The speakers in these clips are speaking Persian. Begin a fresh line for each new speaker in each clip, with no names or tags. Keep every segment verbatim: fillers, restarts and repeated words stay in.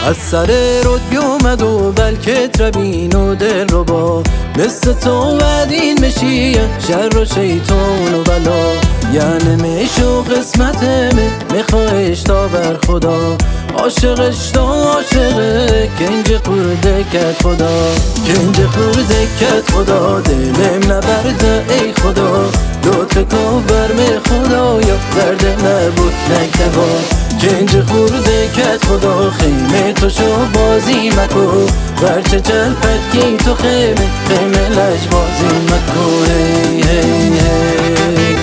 از سر رد بیومد و بلکه تربین و دل رو با مثل تو ودین مشیه شر و شیطان و بلا. یعنی میشو قسمتمه میخواهش تا بر خدا عاشقش تا عاشقه گنج خورده کت خدا گنج خورده کت خدا دلم نبرده ای خدا لطف کن برم خدا یا درد نبود نکتبا گنج خورده کت خدا خیمه تو شو بازی مکو برچه جلپت کی تو خیمه خیمه لج بازی مکو هی هی هی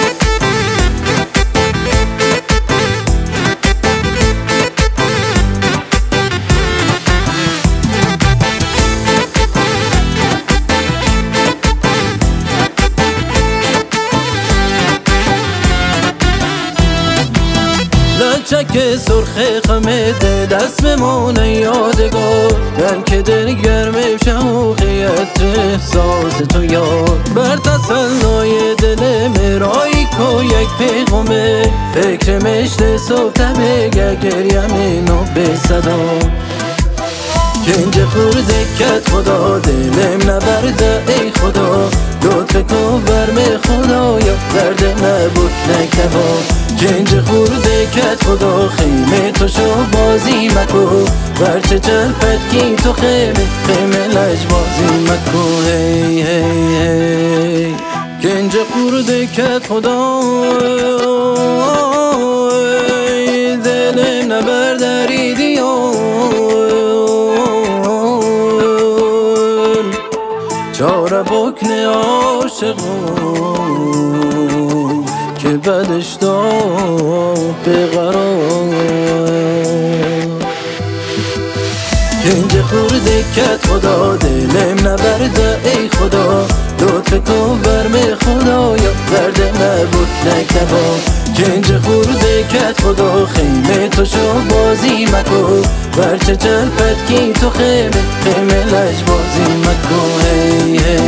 لچک سرخ خمده دست بمونه یادگار من که دل گرمه شوقیت احساس تو یاد بر تسلای دل مرایی کو یک پیغمه فکر مشت صبح تبه گریم اینو به صدا گنج خورده کت خدا دلم نبرده ای خدا لطف کن برم خدا یا درد نبود نکبا گنج خورده کت خدا خیمه تو شو بازی مکو برچه جلپت کی تو خیمه خیمه لج بازی مکو هی هی هی گنج خورده کت خدا دلم نبرده ریدیون چاره بکنه عاشقون که بدش داد بقرار گنج خورده کت خدا دلم نبرده ای خدا لطف کن برم خدا یا درد نبود نکبا گنج خورده کت خدا خیمه تو شو بازی مکو برچه جلپت کی تو خیمه خیمه لج بازی مکو هی هی